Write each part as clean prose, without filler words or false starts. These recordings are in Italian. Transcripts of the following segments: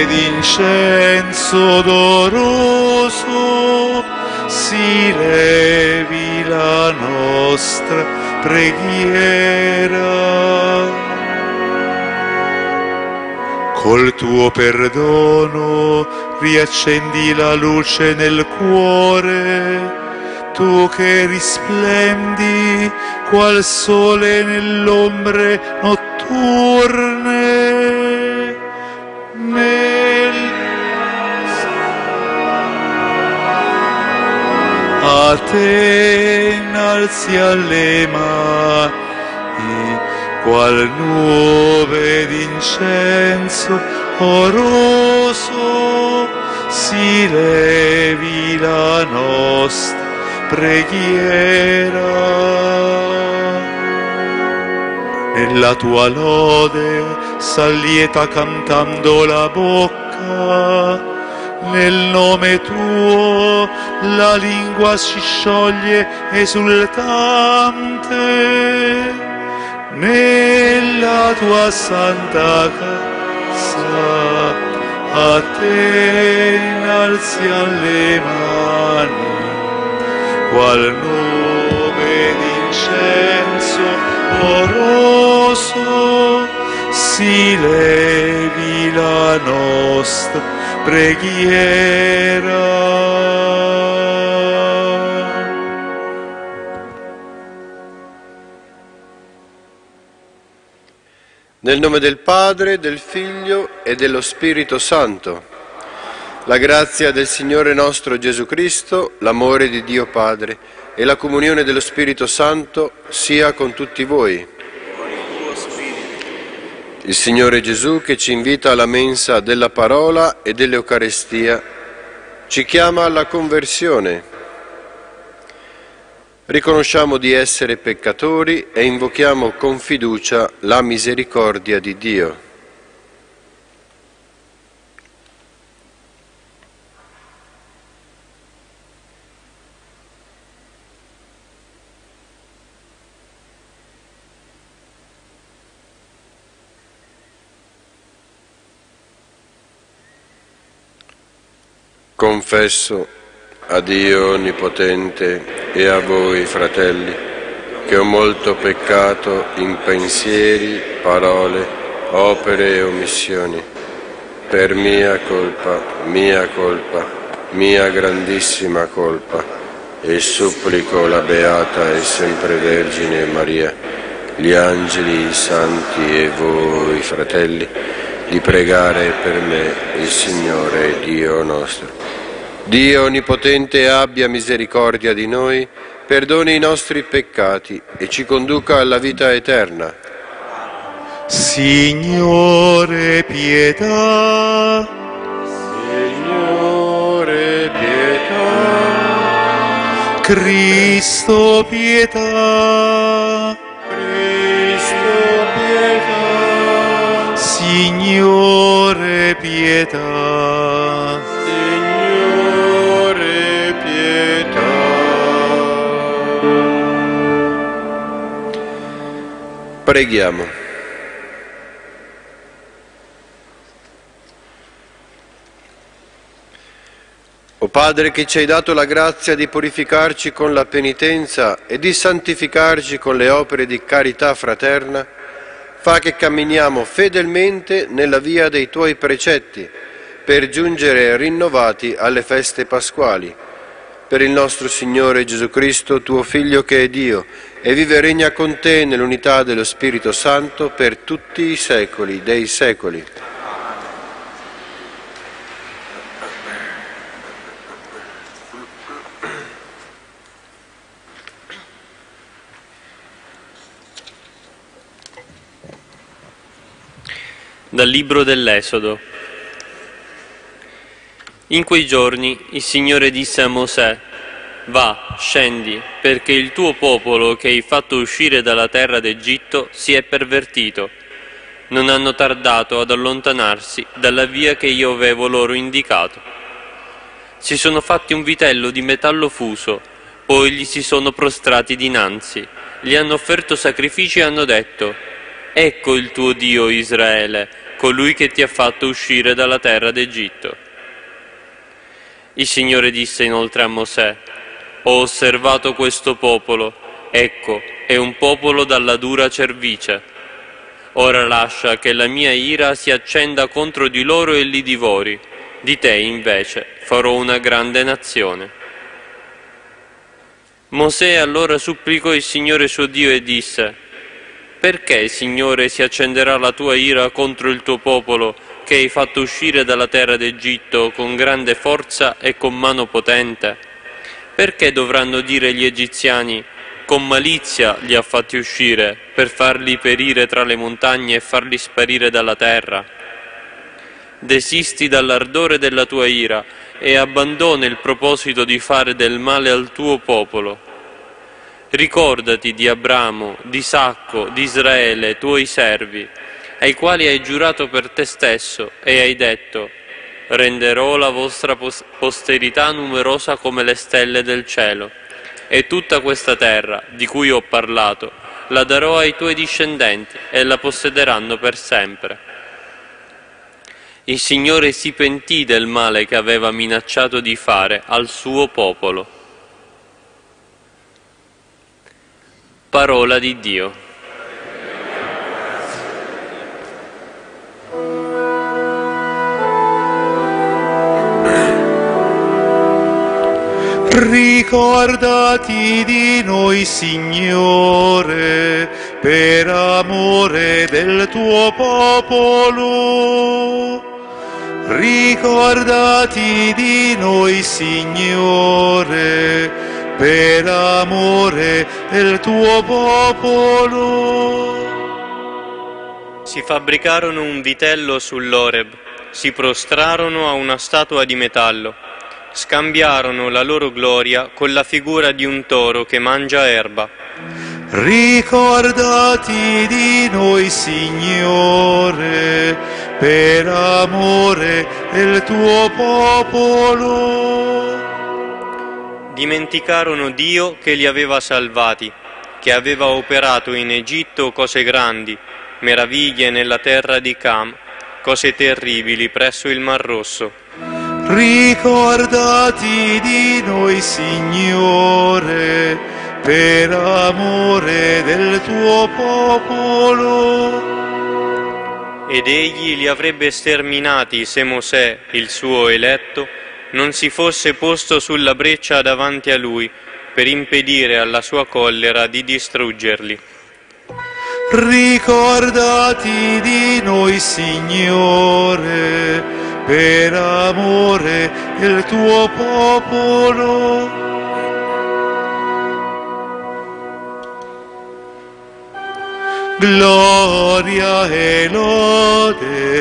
d'incenso odoroso si levi la nostra preghiera. Col tuo perdono riaccendi la luce nel cuore, tu che risplendi qual sole nell'ombre notturne. A te innalzi alle mani, qual nube d'incenso oroso, si levi la nostra preghiera. Nella tua lode s'allieta cantando la bocca, nel nome tuo la lingua si scioglie esultante. Nella tua santa casa a te innalzi alle mani, qual nube d'incenso oroso, si levi la nostra preghiera. Nel nome del Padre, del Figlio e dello Spirito Santo. La grazia del Signore nostro Gesù Cristo, l'amore di Dio Padre e la comunione dello Spirito Santo sia con tutti voi. Il Signore Gesù, che ci invita alla mensa della parola e dell'Eucarestia, ci chiama alla conversione. Riconosciamo di essere peccatori e invochiamo con fiducia la misericordia di Dio. Confesso a Dio Onnipotente e a voi, fratelli, che ho molto peccato in pensieri, parole, opere e omissioni, per mia colpa, mia grandissima colpa, e supplico la Beata e Sempre Vergine Maria, gli angeli, i santi e voi, fratelli, di pregare per me il Signore Dio nostro. Dio Onnipotente abbia misericordia di noi, perdoni i nostri peccati e ci conduca alla vita eterna. Signore pietà. Signore pietà. Cristo pietà. Cristo pietà. Signore pietà. Preghiamo. O Padre, che ci hai dato la grazia di purificarci con la penitenza e di santificarci con le opere di carità fraterna, fa che camminiamo fedelmente nella via dei Tuoi precetti per giungere rinnovati alle feste pasquali. Per il nostro Signore Gesù Cristo, Tuo Figlio che è Dio, e vive e regna con Te nell'unità dello Spirito Santo per tutti i secoli dei secoli. Dal libro dell'Esodo. In quei giorni il Signore disse a Mosè: Va, scendi, perché il tuo popolo che hai fatto uscire dalla terra d'Egitto si è pervertito. Non hanno tardato ad allontanarsi dalla via che io avevo loro indicato. Si sono fatti un vitello di metallo fuso, poi gli si sono prostrati dinanzi, gli hanno offerto sacrifici e hanno detto: Ecco il tuo Dio Israele, colui che ti ha fatto uscire dalla terra d'Egitto. Il Signore disse inoltre a Mosè: ho osservato questo popolo, ecco, è un popolo dalla dura cervice. Ora lascia che la mia ira si accenda contro di loro e li divori. Di te, invece, farò una grande nazione. Mosè allora supplicò il Signore suo Dio e disse: perché, Signore, si accenderà la tua ira contro il tuo popolo che hai fatto uscire dalla terra d'Egitto con grande forza e con mano potente? Perché dovranno dire gli egiziani: con malizia li ha fatti uscire, per farli perire tra le montagne e farli sparire dalla terra? Desisti dall'ardore della tua ira e abbandona il proposito di fare del male al tuo popolo. Ricordati di Abramo, di Isacco, di Israele, tuoi servi, ai quali hai giurato per te stesso e hai detto: renderò la vostra posterità numerosa come le stelle del cielo, e tutta questa terra, di cui ho parlato, la darò ai tuoi discendenti e la possederanno per sempre. Il Signore si pentì del male che aveva minacciato di fare al suo popolo. Parola di Dio. Ricordati di noi, Signore, per amore del tuo popolo. Ricordati di noi, Signore, per amore del tuo popolo. Si fabbricarono un vitello sull'Oreb, si prostrarono a una statua di metallo, scambiarono la loro gloria con la figura di un toro che mangia erba. Ricordati di noi, Signore, per amore del tuo popolo. Dimenticarono Dio che li aveva salvati, che aveva operato in Egitto cose grandi, meraviglie nella terra di Cam, cose terribili presso il Mar Rosso. Ricordati di noi, Signore, per amore del tuo popolo. Ed egli li avrebbe sterminati se Mosè, il suo eletto, non si fosse posto sulla breccia davanti a lui per impedire alla sua collera di distruggerli. Ricordati di noi, Signore, per amore del tuo popolo. Gloria e lode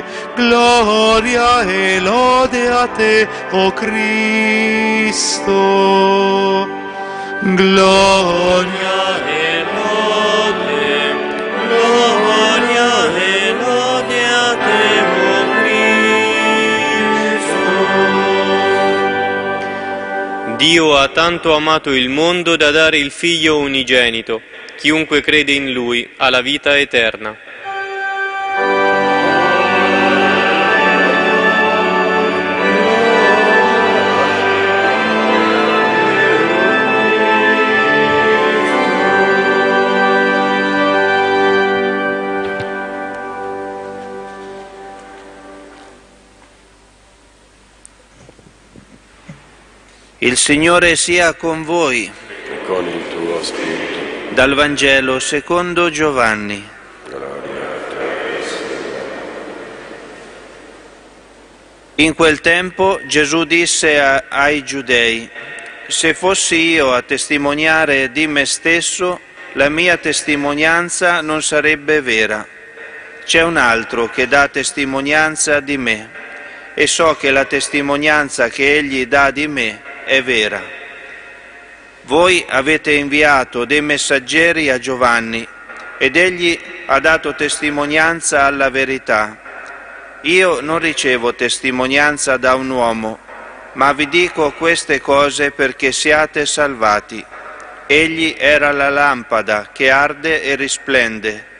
a te, o Cristo. Gloria e lode a te, o Cristo. Dio ha tanto amato il mondo da dare il Figlio unigenito. Chiunque crede in Lui ha la vita eterna. Il Signore sia con voi. E con il tuo spirito. Dal Vangelo secondo Giovanni. In quel tempo Gesù disse ai Giudei: se fossi io a testimoniare di me stesso, la mia testimonianza non sarebbe vera. C'è un altro che dà testimonianza di me, e so che la testimonianza che egli dà di me è vera. Voi avete inviato dei messaggeri a Giovanni, ed egli ha dato testimonianza alla verità. Io non ricevo testimonianza da un uomo, ma vi dico queste cose perché siate salvati. Egli era la lampada che arde e risplende.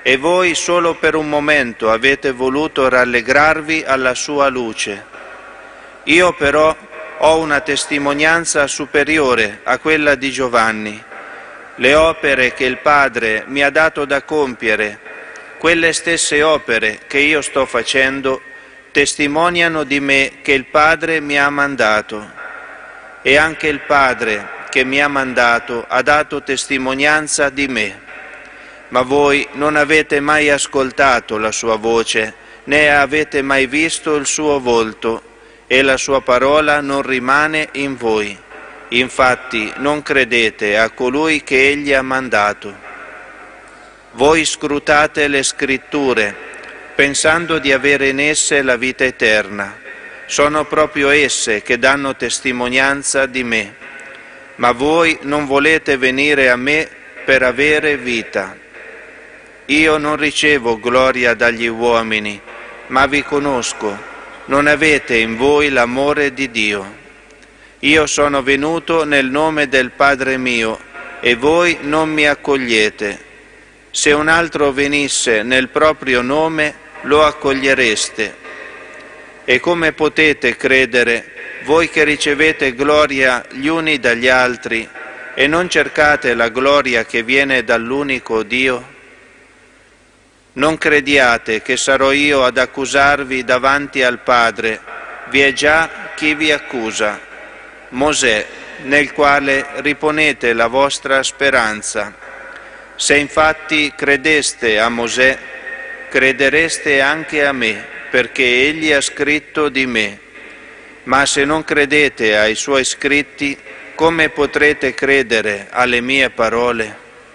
e voi solo per un momento avete voluto rallegrarvi alla sua luce. Io però ho una testimonianza superiore a quella di Giovanni. Le opere che il Padre mi ha dato da compiere, quelle stesse opere che io sto facendo, testimoniano di me che il Padre mi ha mandato. E anche il Padre che mi ha mandato ha dato testimonianza di me. Ma voi non avete mai ascoltato la sua voce, né avete mai visto il suo volto, e la sua parola non rimane in voi. Infatti non credete a colui che egli ha mandato. Voi scrutate le scritture, pensando di avere in esse la vita eterna. Sono proprio esse che danno testimonianza di me. Ma voi non volete venire a me per avere vita. Io non ricevo gloria dagli uomini, ma vi conosco. Non avete in voi l'amore di Dio. Io sono venuto nel nome del Padre mio e voi non mi accogliete. Se un altro venisse nel proprio nome, lo accogliereste. E come potete credere, voi che ricevete gloria gli uni dagli altri, e non cercate la gloria che viene dall'unico Dio? Non crediate che sarò io ad accusarvi davanti al Padre, vi è già chi vi accusa, Mosè, nel quale riponete la vostra speranza. Se infatti credeste a Mosè, credereste anche a me, perché egli ha scritto di me. Ma se non credete ai suoi scritti, come potrete credere alle mie parole?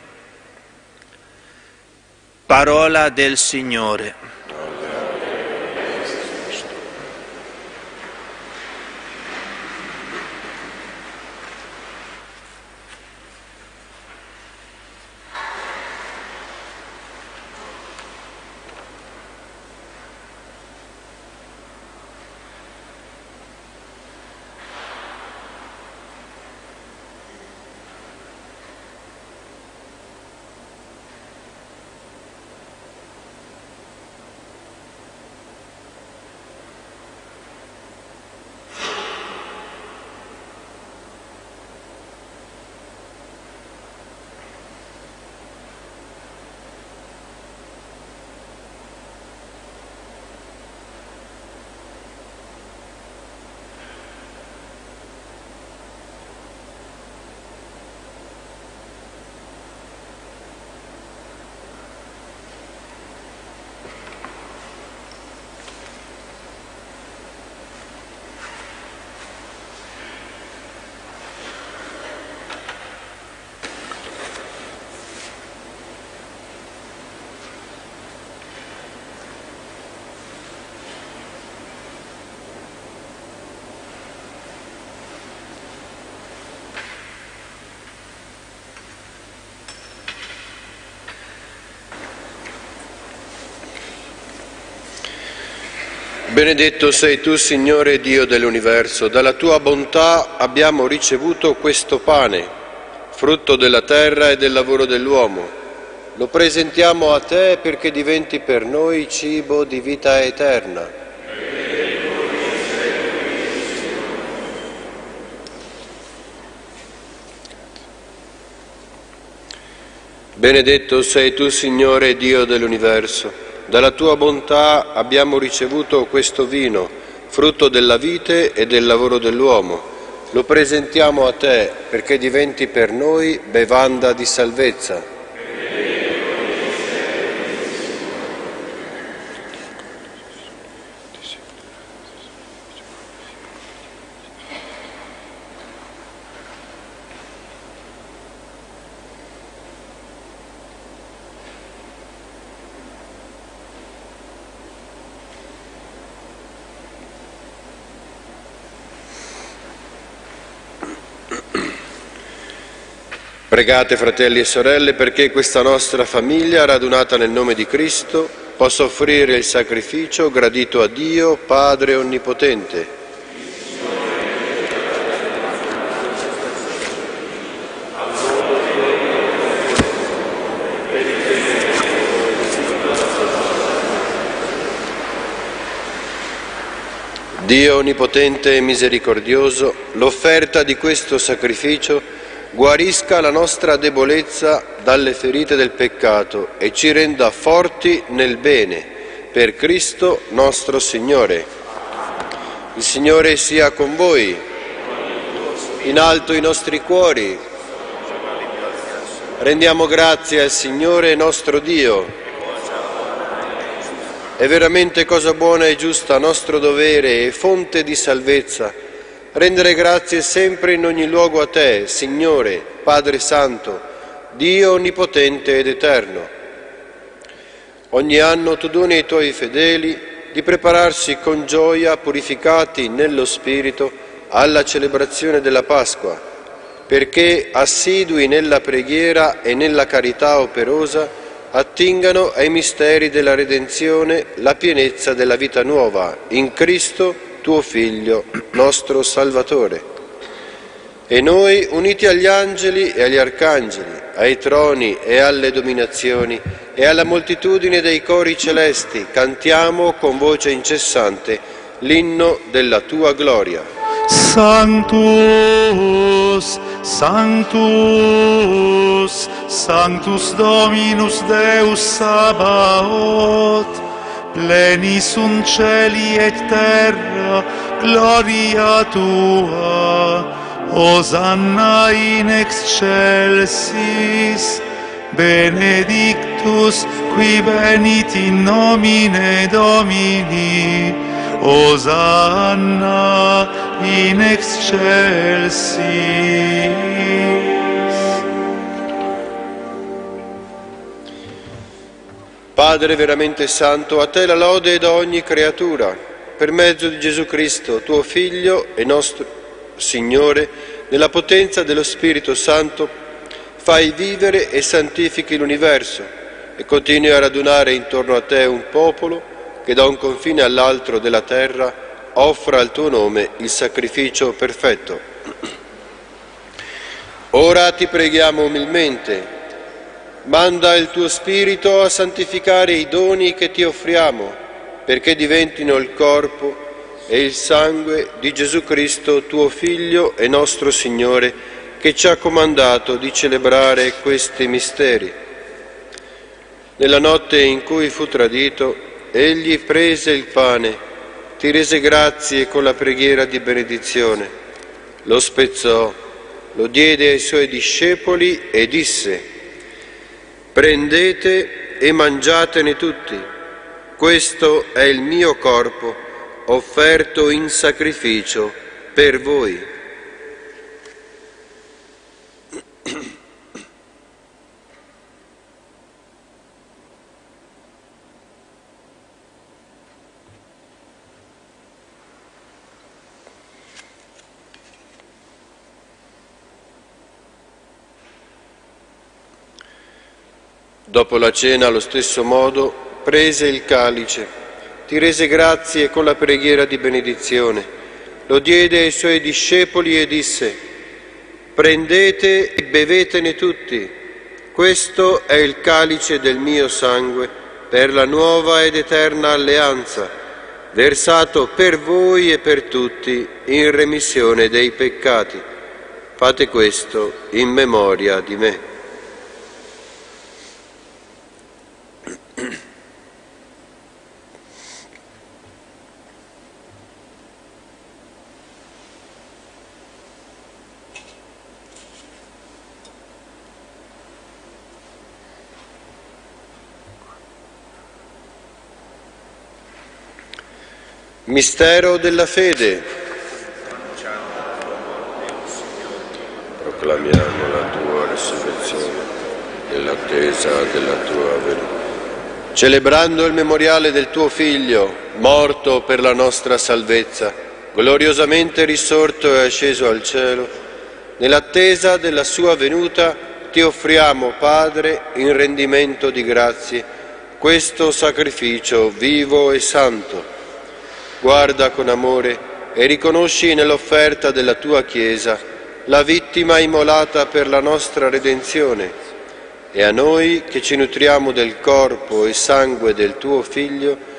Parola del Signore. Benedetto sei tu, Signore Dio dell'universo, dalla tua bontà abbiamo ricevuto questo pane, frutto della terra e del lavoro dell'uomo. Lo presentiamo a te perché diventi per noi cibo di vita eterna. Benedetto sei tu, Signore Dio dell'universo. Dalla tua bontà abbiamo ricevuto questo vino, frutto della vite e del lavoro dell'uomo. Lo presentiamo a te perché diventi per noi bevanda di salvezza. Pregate, fratelli e sorelle, perché questa nostra famiglia, radunata nel nome di Cristo, possa offrire il sacrificio gradito a Dio, Padre Onnipotente. Dio onnipotente e misericordioso, l'offerta di questo sacrificio guarisca la nostra debolezza dalle ferite del peccato e ci renda forti nel bene, per Cristo nostro Signore. Il Signore sia con voi. In alto i nostri cuori. Rendiamo grazie al Signore nostro Dio. È veramente cosa buona e giusta, nostro dovere e fonte di salvezza, rendere grazie sempre in ogni luogo a Te, Signore, Padre Santo, Dio onnipotente ed eterno. Ogni anno Tu doni ai Tuoi fedeli di prepararsi con gioia, purificati nello Spirito, alla celebrazione della Pasqua, perché assidui nella preghiera e nella carità operosa attingano ai misteri della redenzione la pienezza della vita nuova, in Cristo, Tuo Figlio, nostro Salvatore. E noi, uniti agli angeli e agli arcangeli, ai troni e alle dominazioni e alla moltitudine dei cori celesti, cantiamo con voce incessante l'inno della Tua gloria. Sanctus, Sanctus, Sanctus Dominus Deus Sabaoth, pleni sunt celi et terra, gloria Tua, Hosanna in excelsis, benedictus qui venit in nomine Domini, Hosanna in excelsis. Padre veramente santo, a Te la lode da ogni creatura, per mezzo di Gesù Cristo, Tuo Figlio e nostro Signore, nella potenza dello Spirito Santo, fai vivere e santifichi l'universo e continui a radunare intorno a Te un popolo che da un confine all'altro della terra offra al Tuo nome il sacrificio perfetto. Ora Ti preghiamo umilmente, manda il Tuo Spirito a santificare i doni che Ti offriamo, perché diventino il corpo e il sangue di Gesù Cristo, Tuo Figlio e nostro Signore, che ci ha comandato di celebrare questi misteri. Nella notte in cui fu tradito, Egli prese il pane, Ti rese grazie con la preghiera di benedizione, lo spezzò, lo diede ai Suoi discepoli e disse: «Prendete e mangiatene tutti, questo è il mio corpo, offerto in sacrificio per voi». Dopo la cena, allo stesso modo, prese il calice, Ti rese grazie con la preghiera di benedizione, lo diede ai Suoi discepoli e disse: «Prendete e bevetene tutti, questo è il calice del mio sangue per la nuova ed eterna alleanza, versato per voi e per tutti in remissione dei peccati. Fate questo in memoria di me». Mistero della fede. Proclamiamo la Tua resurrezione nell'attesa della Tua venuta. Celebrando il memoriale del Tuo Figlio, morto per la nostra salvezza, gloriosamente risorto e asceso al cielo, nell'attesa della Sua venuta Ti offriamo, Padre, in rendimento di grazie, questo sacrificio vivo e santo. Guarda con amore e riconosci nell'offerta della Tua Chiesa la vittima immolata per la nostra redenzione, e a noi che ci nutriamo del corpo e sangue del Tuo Figlio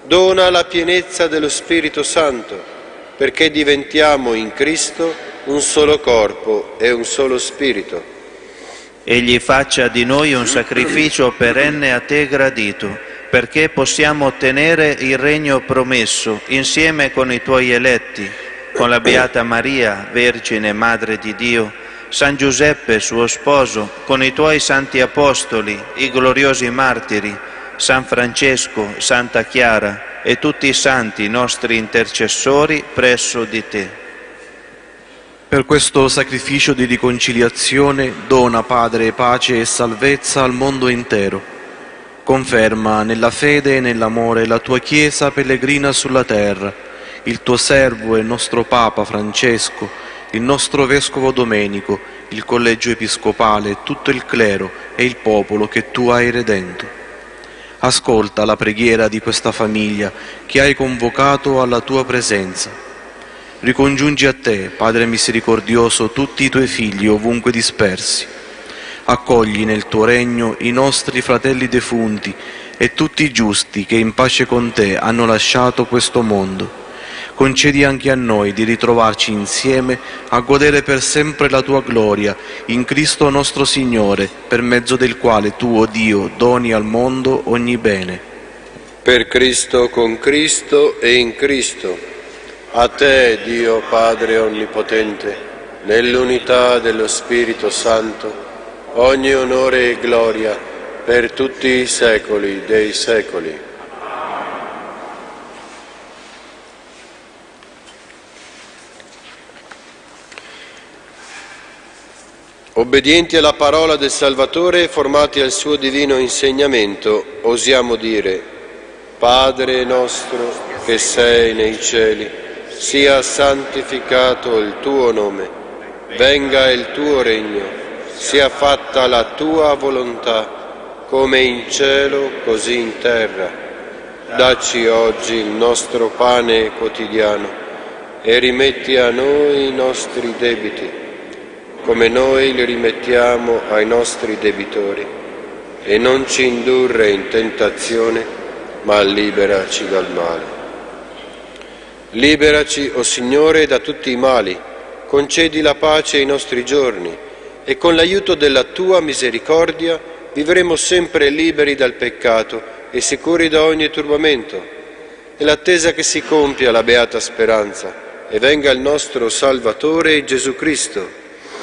Dona la pienezza dello Spirito Santo, perché diventiamo in Cristo un solo corpo e un solo Spirito. Egli faccia di noi un sacrificio perenne a te gradito, perché possiamo ottenere il regno promesso insieme con i tuoi eletti, con la Beata Maria, Vergine Madre di Dio, San Giuseppe suo sposo, con i tuoi santi apostoli, i gloriosi martiri, San Francesco, Santa Chiara e tutti i santi nostri intercessori presso di te. Per questo sacrificio di riconciliazione dona, Padre, pace e salvezza al mondo intero. Conferma nella fede e nell'amore la tua Chiesa pellegrina sulla terra, il tuo servo e nostro Papa Francesco, il nostro Vescovo Domenico, il Collegio Episcopale, tutto il clero e il popolo che tu hai redento. Ascolta la preghiera di questa famiglia che hai convocato alla tua presenza. Ricongiungi a te, Padre misericordioso, tutti i tuoi figli ovunque dispersi. Accogli nel tuo regno i nostri fratelli defunti e tutti i giusti che in pace con te hanno lasciato questo mondo. Concedi anche a noi di ritrovarci insieme a godere per sempre la tua gloria in Cristo nostro Signore, per mezzo del quale tu, o Dio, doni al mondo ogni bene. Per Cristo, con Cristo e in Cristo, a te, Dio Padre Onnipotente, nell'unità dello Spirito Santo, ogni onore e gloria per tutti i secoli dei secoli. Obbedienti alla parola del Salvatore e formati al suo divino insegnamento, osiamo dire: Padre nostro che sei nei cieli, sia santificato il tuo nome, venga il tuo regno, sia fatta la tua volontà, come in cielo così in terra. Dacci oggi il nostro pane quotidiano e rimetti a noi i nostri debiti, come noi li rimettiamo ai nostri debitori, e non ci indurre in tentazione, ma liberaci dal male. Liberaci, o Signore, da tutti i mali, concedi la pace ai nostri giorni, e con l'aiuto della Tua misericordia vivremo sempre liberi dal peccato e sicuri da ogni turbamento, nell'attesa che si compia la beata speranza e venga il nostro Salvatore Gesù Cristo.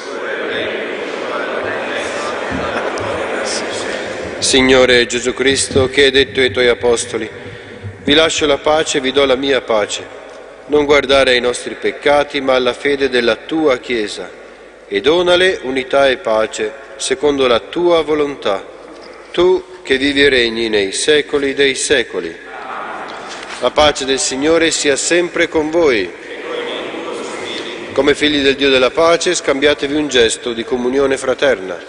Signore Gesù Cristo, che hai detto ai Tuoi Apostoli: vi lascio la pace, vi do la mia pace. Non guardare ai nostri peccati, ma alla fede della Tua Chiesa, e donale unità e pace, secondo la Tua volontà. Tu che vivi e regni nei secoli dei secoli. La pace del Signore sia sempre con voi. Come figli del Dio della pace, scambiatevi un gesto di comunione fraterna.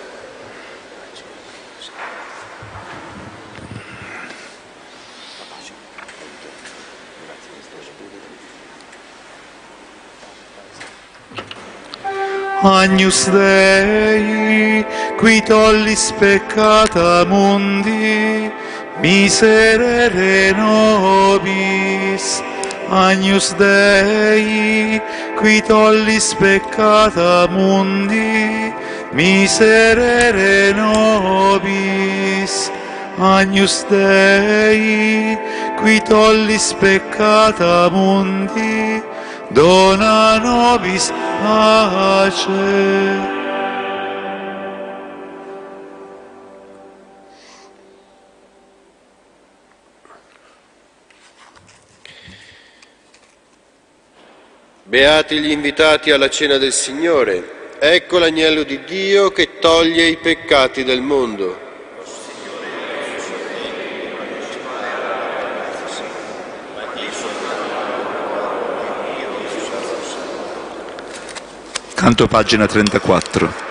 Agnus Dei, qui tollis peccata mundi, miserere nobis. Agnus Dei, qui tollis peccata mundi, miserere nobis. Agnus Dei, qui tollis peccata mundi, dona nobis pace. Beati gli invitati alla cena del Signore. Ecco l'agnello di Dio che toglie i peccati del mondo. Canto pagina 34.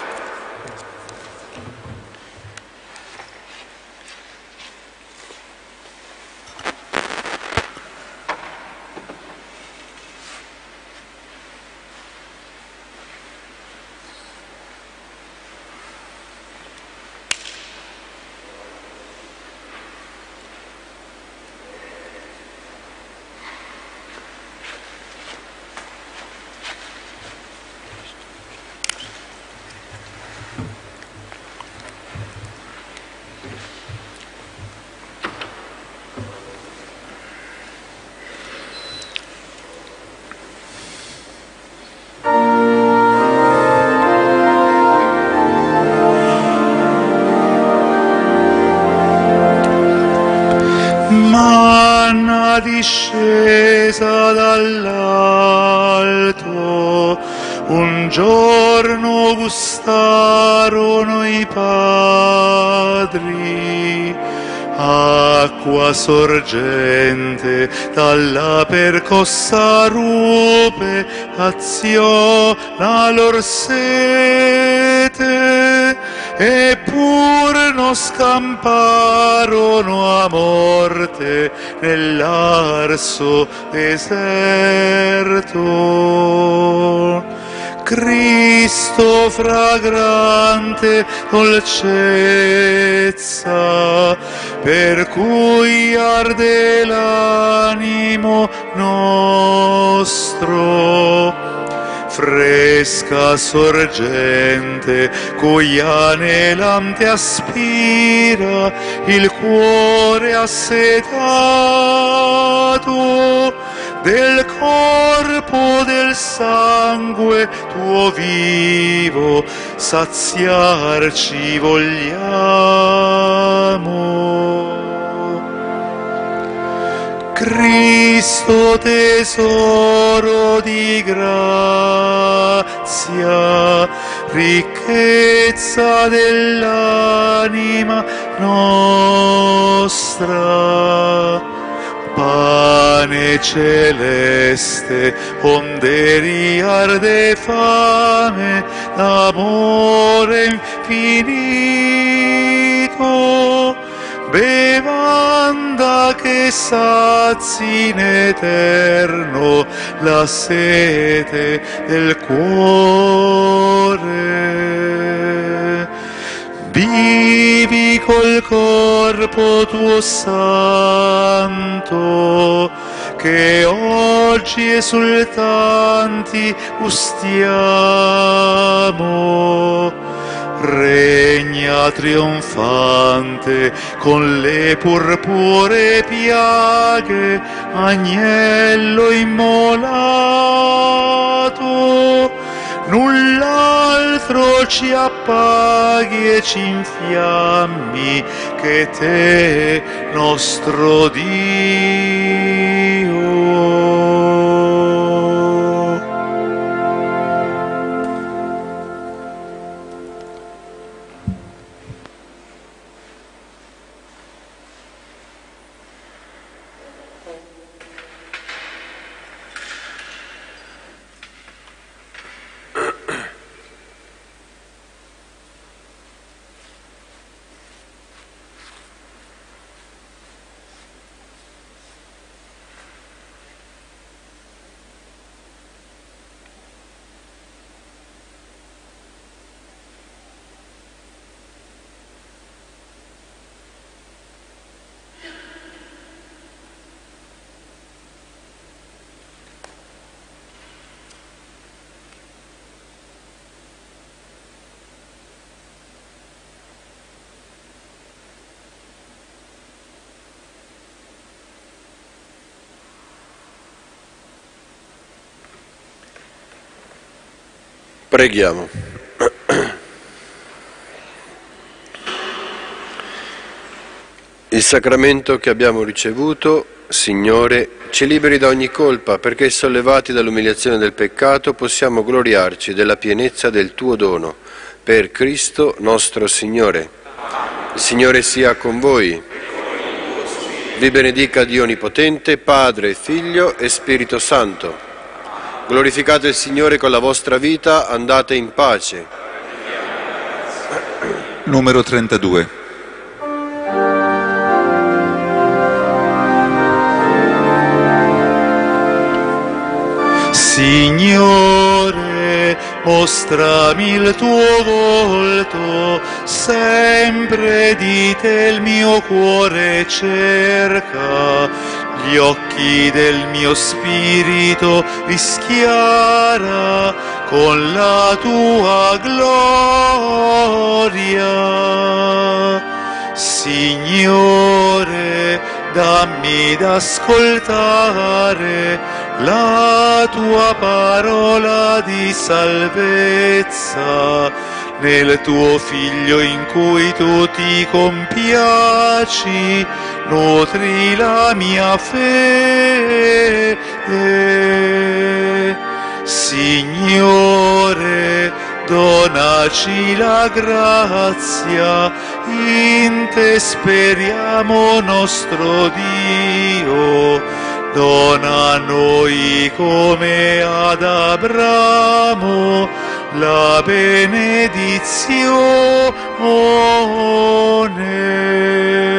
dall'alto. Un giorno gustarono i padri acqua sorgente dalla percossa rupe, aziona lor sete, eppur non scamparono a morte nell'arso deserto. Cristo fragrante dolcezza, per cui arde l'animo nostro, fresca sorgente, cui anelante aspira il cuore assetato, del corpo del sangue tuo vivo saziarci vogliamo. Cristo tesoro di grazia, ricchezza dell'anima nostra, pane celeste, onde riarde fame d'amore infinito, bevanda che sazi in eterno la sete del cuore. Vivi col corpo tuo santo, che oggi esultanti gustiamo. Regna trionfante con le purpuree piaghe, agnello immolato. Null'altro ci appaghi e ci infiammi che te, nostro Dio. Preghiamo. Il sacramento che abbiamo ricevuto, Signore, ci liberi da ogni colpa, perché sollevati dall'umiliazione del peccato possiamo gloriarci della pienezza del tuo dono. Per Cristo nostro Signore. Il Signore sia con voi. Vi benedica Dio Onnipotente, Padre, Figlio e Spirito Santo. Glorificate il Signore con la vostra vita, andate in pace. Numero 32. Signore, mostrami il tuo volto, sempre di te il mio cuore cerca. Gli occhi del mio spirito rischiara con la tua gloria. Signore, dammi d'ascoltare la tua parola di salvezza, nel tuo Figlio in cui tu ti compiaci, nutri la mia fede. Signore, donaci la grazia, in te speriamo nostro Dio. Dona a noi come ad Abramo la benedizione.